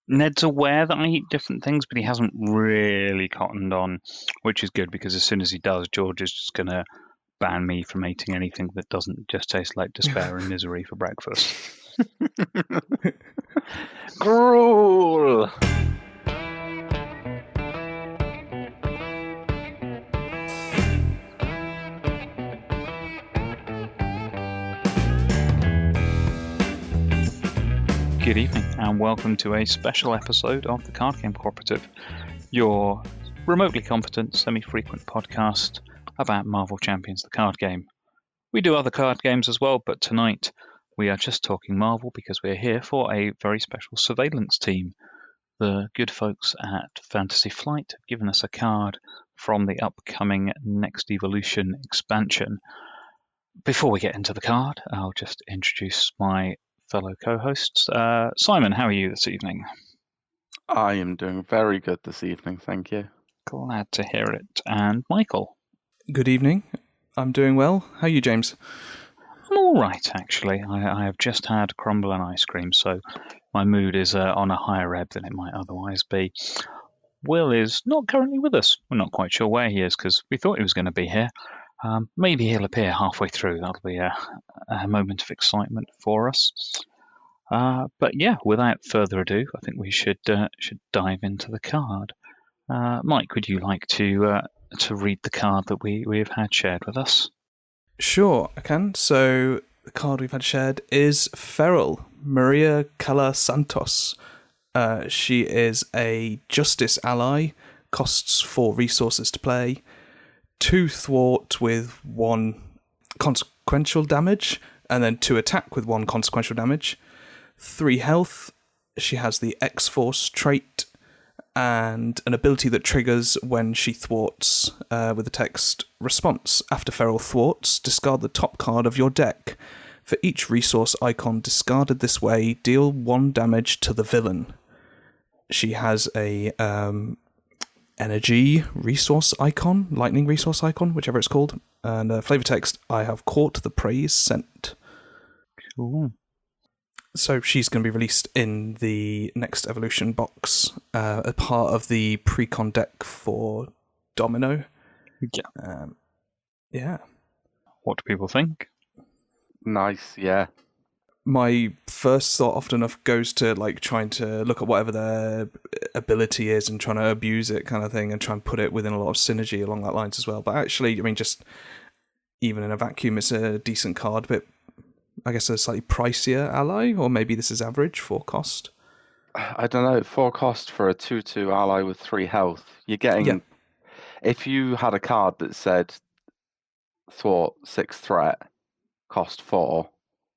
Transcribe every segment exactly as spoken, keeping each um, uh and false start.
Ned's aware that I eat different things, but he hasn't really cottoned on, which is good because as soon as he does, George is just going to ban me from eating anything that doesn't just taste like despair and misery for breakfast. Gruel! Good evening and welcome to a special episode of the Card Game Cooperative, your remotely competent, semi-frequent podcast about Marvel Champions the card game. We do other card games as well, but tonight we are just talking Marvel because we're here for a very special surveillance team. The good folks at Fantasy Flight have given us a card from the upcoming Next Evolution expansion. Before we get into the card, I'll just introduce my fellow co-hosts. Uh, Simon, how are you this evening? I am doing very good this evening, thank you. Glad to hear it. And Michael? Good evening. I'm doing well. How are you, James? I'm all right, actually. I, I have just had crumble and ice cream, so my mood is uh, on a higher ebb than it might otherwise be. Will is not currently with us. We're not quite sure where he is because we thought he was going to be here. Um, maybe he'll appear halfway through. That'll be a, a moment of excitement for us. Uh, but yeah, without further ado, I think we should uh, should dive into the card. Uh, Mike, would you like to uh, to read the card that we, we have had shared with us? Sure, I can. So the card we've had shared is Feral, Maria Cala Santos. Uh, she is a justice ally, costs four resources to play, two thwart with one consequential damage, and then two attack with one consequential damage, three health. She has the X-Force trait, and an ability that triggers when she thwarts uh, with the text response. After Feral thwarts, discard the top card of your deck. For each resource icon discarded this way, deal one damage to the villain. She has a um, energy resource icon, lightning resource icon, whichever it's called, and uh, flavor text, I have caught the praise sent. Cool. So she's going to be released in the Next Evolution box uh, as part of the pre-con deck for Domino. Yeah. Um, yeah. What do people think? Nice, yeah. My first thought often enough goes to like trying to look at whatever their ability is and trying to abuse it kind of thing and try and put it within a lot of synergy along that lines as well. But actually, I mean, just even in a vacuum, it's a decent card, but I guess a slightly pricier ally, or maybe this is average for cost. I don't know, four cost for a two two ally with three health. You're getting... Yeah. If you had a card that said thwart, six threat, cost four,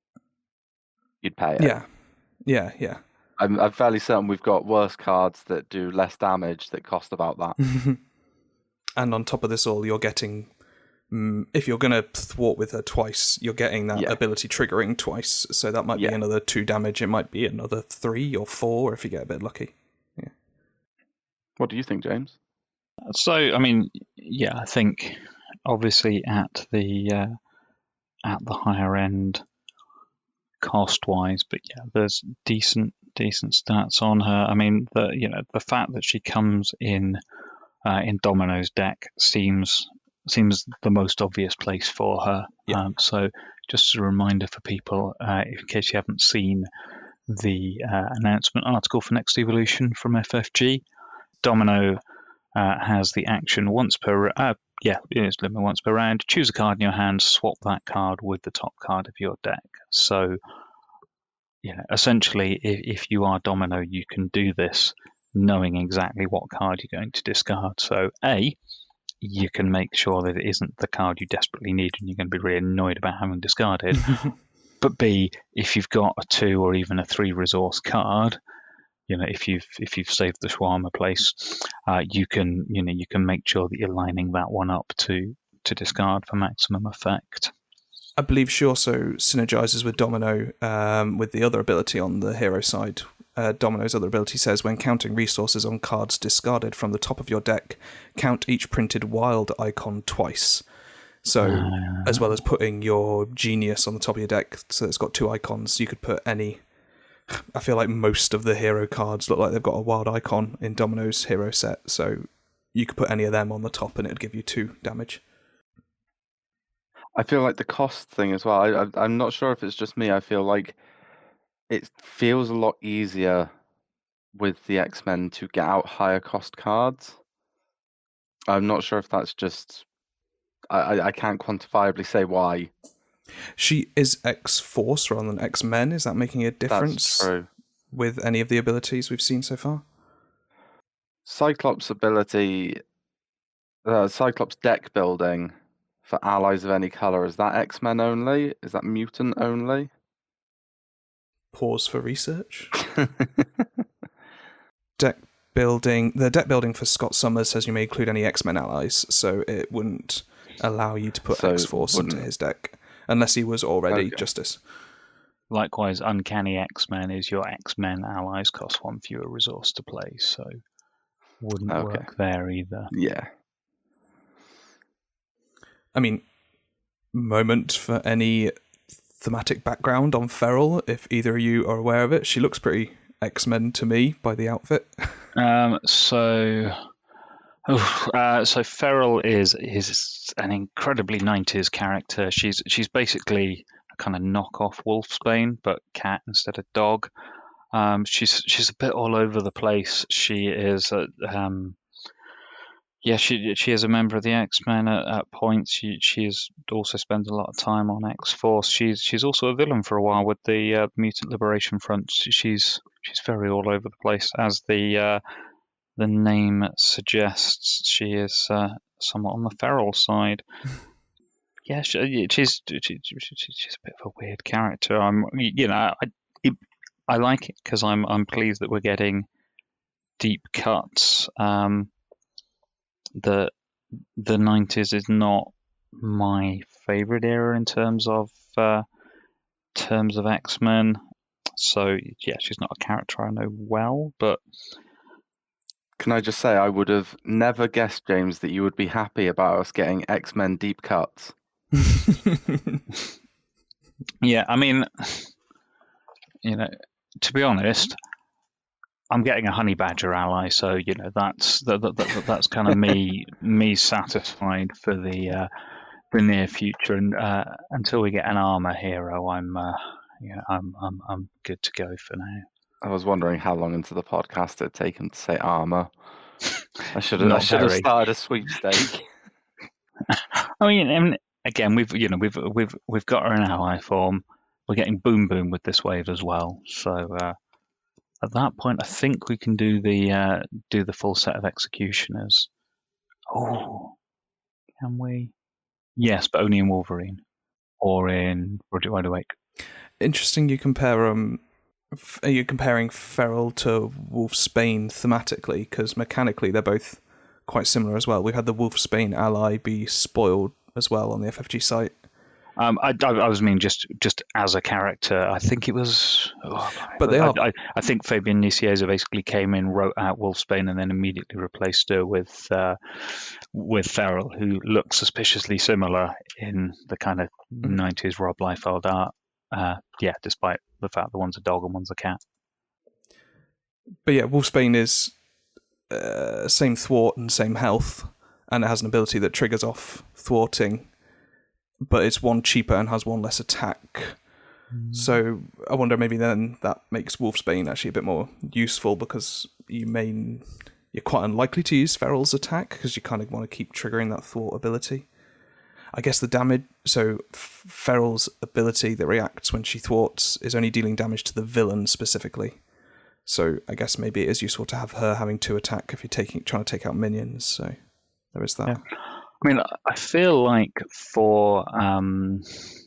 you'd pay it. Yeah, yeah, yeah. I'm, I'm fairly certain we've got worse cards that do less damage that cost about that. And on top of this all, you're getting... Mm, if you're going to thwart with her twice, you're getting that Yeah. ability triggering twice. So that might Yeah. be another two damage. It might be another three or four if you get a bit lucky. Yeah. What do you think, James? So, I mean, yeah, I think obviously at the uh, at the higher end, cost-wise, but yeah, there's decent decent stats on her. I mean, the you know the fact that she comes in uh, in Domino's deck seems seems the most obvious place for her. Yeah. Um, so, just a reminder for people, uh, in case you haven't seen the uh, announcement article for Next Evolution from F F G, Domino uh, has the action once per uh, yeah, it's limit once per round. Choose a card in your hand, swap that card with the top card of your deck. So, you know, essentially, if, if you are Domino, you can do this knowing exactly what card you're going to discard. So, A, you can make sure that it isn't the card you desperately need and you're going to be really annoyed about having discarded. But B, if you've got a two or even a three resource card, you know, if you've if you've saved the Shawarma place, uh, you can you know you can make sure that you're lining that one up to to discard for maximum effect. I believe she also synergizes with Domino um, with the other ability on the hero side. Uh, Domino's other ability says, when counting resources on cards discarded from the top of your deck, count each printed wild icon twice. So, uh, as well as putting your genius on the top of your deck, so it's got two icons, you could put any I feel like most of the hero cards look like they've got a wild icon in Domino's hero set, so you could put any of them on the top and it'd give you two damage. I feel like the cost thing as well. I, I, I'm not sure if it's just me. I feel like it feels a lot easier with the X-Men to get out higher cost cards. I'm not sure if that's just... I, I can't quantifiably say why. She is X-Force rather than X-Men. Is that making a difference That's true. with any of the abilities we've seen so far? Cyclops ability... Uh, Cyclops deck building for allies of any colour, is that X-Men only? Is that mutant only? Pause for research. Deck building... The deck building for Scott Summers says you may include any X-Men allies, so it wouldn't allow you to put So X-Force wouldn't- into his deck, unless he was already Okay. Justice. Likewise, Uncanny X-Men is your X-Men allies cost one fewer resource to play, so wouldn't Okay. work there either. Yeah. I mean, moment for any thematic background on Feral, if either of you are aware of it. She looks pretty X-Men to me by the outfit. Um, so, oof, uh, so Feral is is an incredibly nineties character. She's she's basically a kind of knockoff Wolfsbane, but cat instead of dog. Um, she's she's a bit all over the place. She is a, um, yeah, she she is a member of the X-Men at, at points. She she is also spends a lot of time on X-Force. She's she's also a villain for a while with the uh, Mutant Liberation Front. She- She's she's very all over the place, as the uh, the name suggests. She is uh, somewhat on the feral side. Yeah, she, she's she, she, she's a bit of a weird character. I'm you know I it, I like it because I'm I'm pleased that we're getting deep cuts. Um, the the nineties is not my favorite era in terms of uh, terms of X-Men. So yeah, she's not a character I know well, but Can I just say, I would have never guessed, James, that you would be happy about us getting X-Men deep cuts. yeah, I mean, you know, to be honest, I'm getting a honey badger ally, so you know that's that, that, that, that's kind of me me satisfied for the uh, the near future, and uh, until we get an armor hero, I'm uh, yeah, I'm I'm I'm good to go for now. I was wondering how long into the podcast it'd take him to say armor. I should have. I Not should have very. started a sweepstake. I mean, and again, we've you know we've we've we've got her in ally form. We're getting Boom Boom with this wave as well. So uh, at that point, I think we can do the uh, do the full set of executioners. Oh, can we? Yes, but only in Wolverine or in Roger Wide Awake. Interesting you compare um f- are you comparing Feral to Wolfsbane thematically, because mechanically they're both quite similar as well. We had the Wolfsbane ally be spoiled as well on the F F G site. Um, I, I, I was mean just just as a character. I think it was. Oh, But they I, are- I, I think Fabian Nicieza basically came in, wrote out Wolfsbane, and then immediately replaced her with uh, with Feral, who looks suspiciously similar in the kind of Mhm. nineties Rob Liefeld art. Uh, yeah, despite the fact that one's a dog and one's a cat. But yeah, Wolfsbane is uh, same thwart and same health, and it has an ability that triggers off thwarting, but it's one cheaper and has one less attack. So I wonder maybe then that makes Wolfsbane actually a bit more useful, because you may you're quite unlikely to use Feral's attack because you kind of want to keep triggering that thwart ability. I guess the damage, so F- Feral's ability that reacts when she thwarts is only dealing damage to the villain specifically. So I guess maybe it is useful to have her having two attack if you're taking trying to take out minions. So there is that. Yeah. I mean, I feel like for um,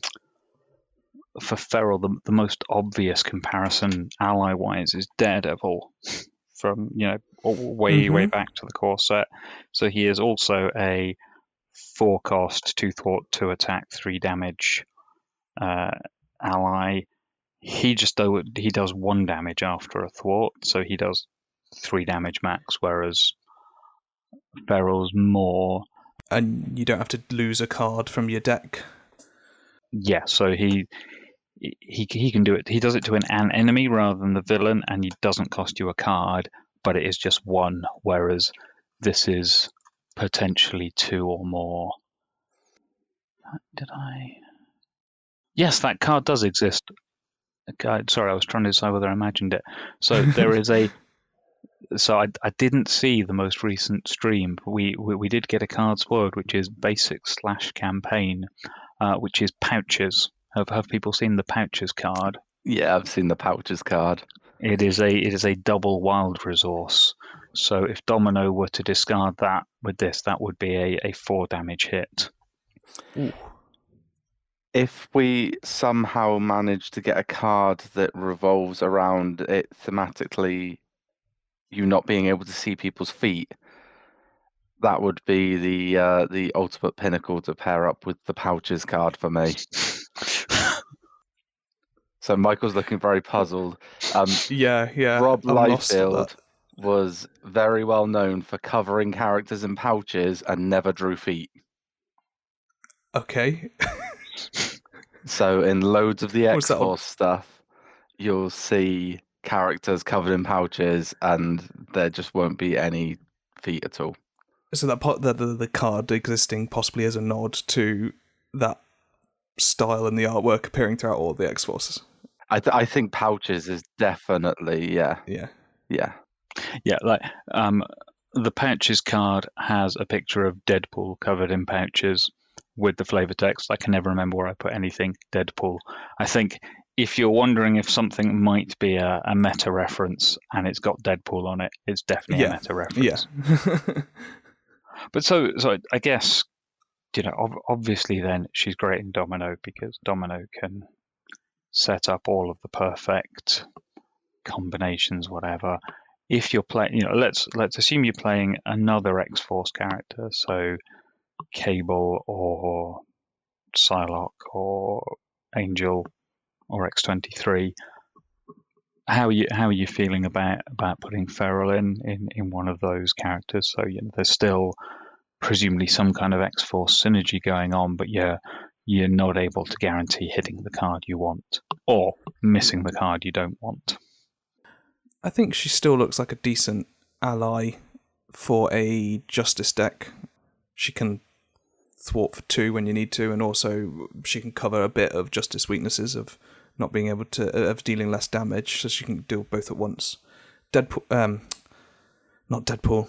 for Feral, the, the most obvious comparison ally-wise is Daredevil from, you know, all- way, way Mhm. back to the core set. So he is also a four cost, two thwart, two attack, three damage uh, ally. He just do, he does one damage after a thwart, so he does three damage max, whereas Feral's more. And you don't have to lose a card from your deck. Yeah, so he he he can do it. He does it to an, an enemy rather than the villain, and it doesn't cost you a card, but it is just one. Whereas this is potentially two or more. Did I? Yes, that card does exist. Okay, sorry, I was trying to decide whether I imagined it. So there is a. So I, I didn't see the most recent stream. But we, we we did get a card spoiled, which is basic slash campaign, uh, which is pouches. Have have people seen the pouches card? Yeah, I've seen the pouches card. It is a it is a double wild resource. So if Domino were to discard that with this, that would be a, a four damage hit. Ooh. If we somehow manage to get a card that revolves around it thematically, you not being able to see people's feet, that would be the uh, the ultimate pinnacle to pair up with the pouches card for me. So Michael's looking very puzzled. Um, Yeah, yeah. Rob I'm lost at Liefeld that. was very well known for covering characters in pouches and never drew feet. Okay. So in loads of the What's that X-Force stuff, you'll see characters covered in pouches and there just won't be any feet at all. So that part, the, the the card existing possibly as a nod to that style in the artwork appearing throughout all the X-Forces. I th- I think pouches is definitely, yeah, Yeah. yeah. Yeah, like um, the pouches card has a picture of Deadpool covered in pouches with the flavor text. I can never remember where I put anything Deadpool. I think if you're wondering if something might be a, a meta reference and it's got Deadpool on it, it's definitely Yeah. a meta reference. Yeah. But so, so I guess, you know, ob- obviously then she's great in Domino because Domino can set up all of the perfect combinations, whatever. If you're playing, you know, let's let's assume you're playing another X-Force character, so Cable or Psylocke or Angel or X twenty-three. How are you how are you feeling about about putting Feral in in, in one of those characters? So you know, there's still presumably some kind of X-Force synergy going on, but yeah, you're not able to guarantee hitting the card you want or missing the card you don't want. I think she still looks like a decent ally for a Justice deck. She can thwart for two when you need to, and also she can cover a bit of Justice weaknesses of not being able to, of dealing less damage, so she can deal both at once. Deadpool, um, not Deadpool,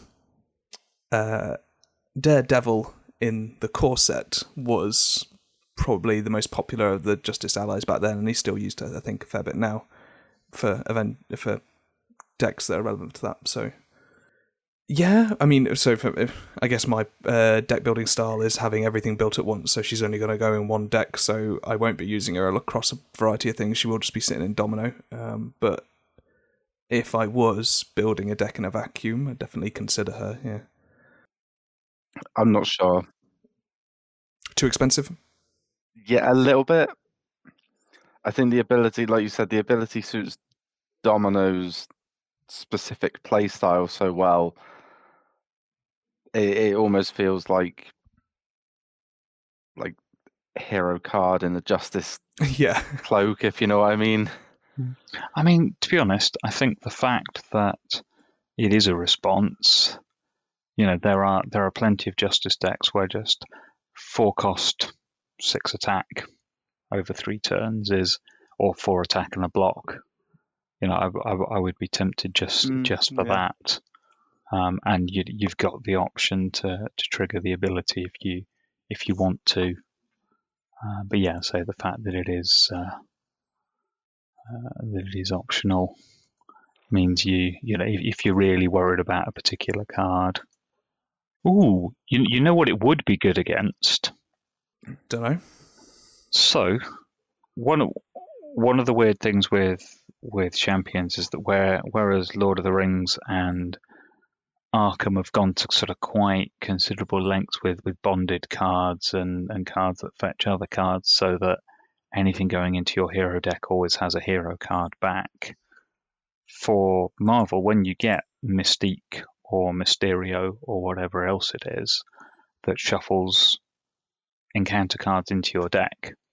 uh, Daredevil in the core set was probably the most popular of the Justice allies back then, and he's still used, I think, a fair bit now for event for decks that are relevant to that. So, yeah, I mean, so for, I guess my uh, deck building style is having everything built at once, so she's only going to go in one deck, so I won't be using her across a variety of things. She will just be sitting in Domino. Um, but if I was building a deck in a vacuum, I'd definitely consider her, yeah. I'm not sure. Too expensive? Yeah, a little bit. I think the ability, like you said, the ability suits Domino's specific play style so well. It, it almost feels like like hero card in the Justice Yeah. cloak, if you know what I mean. I mean, to be honest, I think the fact that it is a response, you know, there are there are plenty of Justice decks where just four cost, six attack over three turns is, or four attack and a block. You know, I, I, I would be tempted just Mm, just for yeah. that. Um, and you, you've got the option to, to trigger the ability if you if you want to. Uh, but yeah, so the fact that it is uh, uh, that it is optional means you you know if, if you're really worried about a particular card. Ooh, you you know what it would be good against? Don't know. So one of one of the weird things with with champions is that where whereas Lord of the Rings and Arkham have gone to sort of quite considerable lengths with, with bonded cards and, and cards that fetch other cards so that anything going into your hero deck always has a hero card back. For Marvel, when you get Mystique or Mysterio or whatever else it is that shuffles encounter cards into your deck,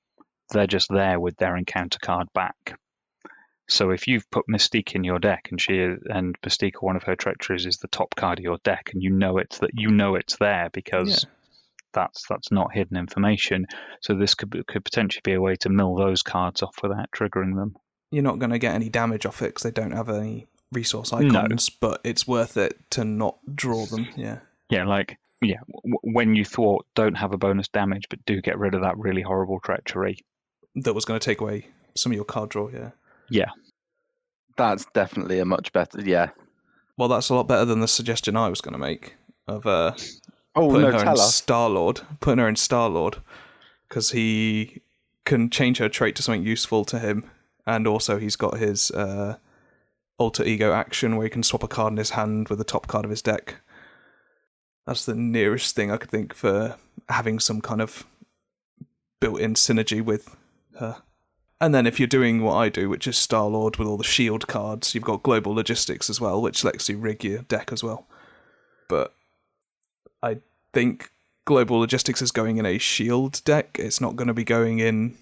they're just there with their encounter card back. So if you've put Mystique in your deck, and she is, and Mystique, one of her treacheries, is the top card of your deck, and you know it's that you know it's there because Yeah. that's that's not hidden information. So this could be, could potentially be a way to mill those cards off without triggering them. You're not going to get any damage off it because they don't have any resource icons, no. But it's worth it to not draw them. Yeah. Yeah, like yeah, w- when you thwart, don't have a bonus damage, but do get rid of that really horrible treachery that was going to take away some of your card draw. Yeah. Yeah. That's definitely a much better. Yeah. Well, that's a lot better than the suggestion I was going to make of uh, oh, putting no, her tell in us. Star-Lord, putting her in Star-Lord, because he can change her trait to something useful to him, and also he's got his uh, alter ego action where he can swap a card in his hand with the top card of his deck. That's the nearest thing I could think for having some kind of built-in synergy with her. And then if you're doing what I do, which is Star-Lord with all the shield cards, you've got Global Logistics as well, which lets you rig your deck as well. But I think Global Logistics is going in a shield deck. It's not going to be going in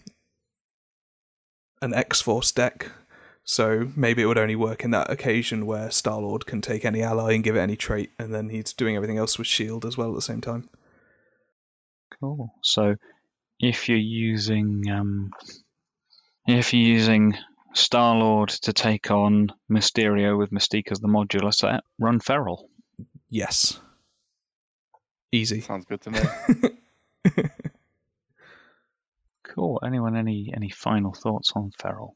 an X-Force deck. So maybe it would only work in that occasion where Star-Lord can take any ally and give it any trait, and then he's doing everything else with shield as well at the same time. Cool. So if you're using... Um... If you're using Star-Lord to take on Mysterio with Mystique as the modular set, run Feral. Yes. Easy. Sounds good to me. Cool. Anyone, any any final thoughts on Feral?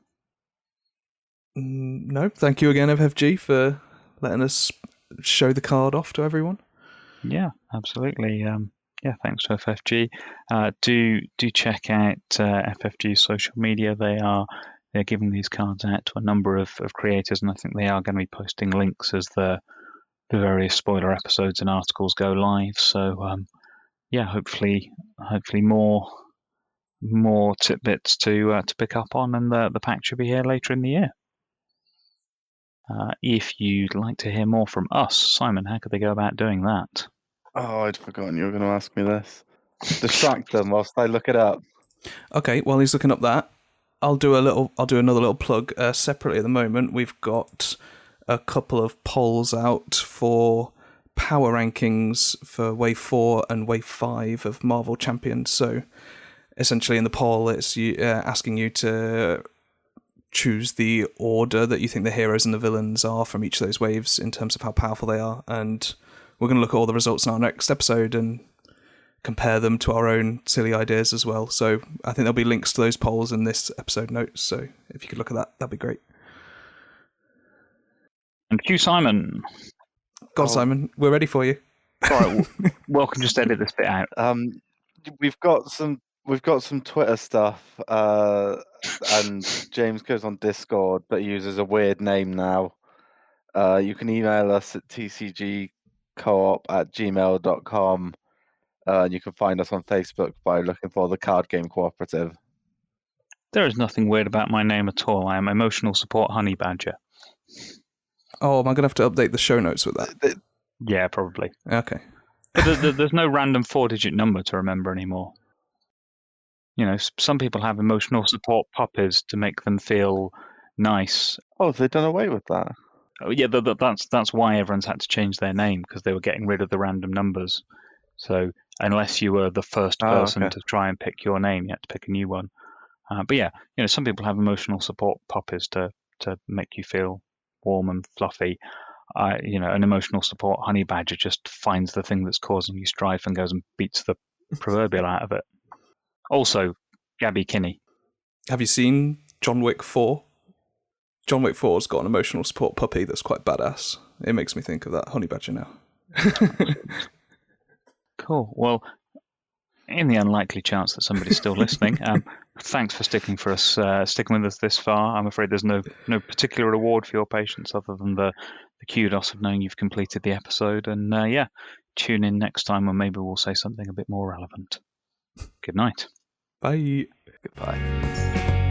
Mm, no. Thank you again, F F G, for letting us show the card off to everyone. Yeah, absolutely. Um, Yeah, thanks to F F G. Uh, do do check out uh, F F G's social media. They are they're giving these cards out to a number of, of creators, and I think they are going to be posting links as the the various spoiler episodes and articles go live. So um, yeah, hopefully hopefully more more tidbits to uh, to pick up on, and the the pack should be here later in the year. Uh, if you'd like to hear more from us, Simon, how could they go about doing that? Oh, I'd forgotten you were going to ask me this. Distract them whilst I look it up. Okay, while he's looking up that, I'll do a little. I'll do another little plug uh, separately. At the moment, we've got a couple of polls out for power rankings for Wave Four and Wave Five of Marvel Champions. So, essentially, in the poll, it's you, uh, asking you to choose the order that you think the heroes and the villains are from each of those waves in terms of how powerful they are, and we're going to look at all the results in our next episode and compare them to our own silly ideas as well. So I think there'll be links to those polls in this episode notes. So if you could look at that, that'd be great. And cue Simon. Go on, Oh. Simon. We're ready for you. All right, welcome. Just edit this bit out. Um, we've got some we've got some Twitter stuff, uh, and James goes on Discord, but he uses a weird name now. Uh, you can email us at t c g coop at gmail dot com. Uh, and you can find us on Facebook by looking for the Card Game Cooperative. There is nothing weird about my name at all. I am Emotional Support Honey Badger. Oh, am I going to have to update the show notes with that? Yeah, probably. Okay. But there, there, there's no random four-digit number to remember anymore. You know, s- some people have Emotional Support Puppies to make them feel nice. Oh, they've done away with that. Oh, yeah, th- th- that's that's why everyone's had to change their name, because they were getting rid of the random numbers. So unless you were the first Oh, person okay. to try and pick your name, you had to pick a new one. Uh, but yeah, you know, some people have Emotional Support Puppies to to make you feel warm and fluffy. Uh, you know, an Emotional Support Honey Badger just finds the thing that's causing you strife and goes and beats the proverbial out of it. Also, Gabby Kinney. Have you seen John Wick four? John Wick four's got an emotional support puppy that's quite badass. It makes me think of that honey badger now. Cool. Well, in the unlikely chance that somebody's still listening, um, thanks for sticking for us, uh, sticking with us this far. I'm afraid there's no no particular reward for your patience other than the, the kudos of knowing you've completed the episode. And uh, yeah, tune in next time when maybe we'll say something a bit more relevant. Good night. Bye. Goodbye.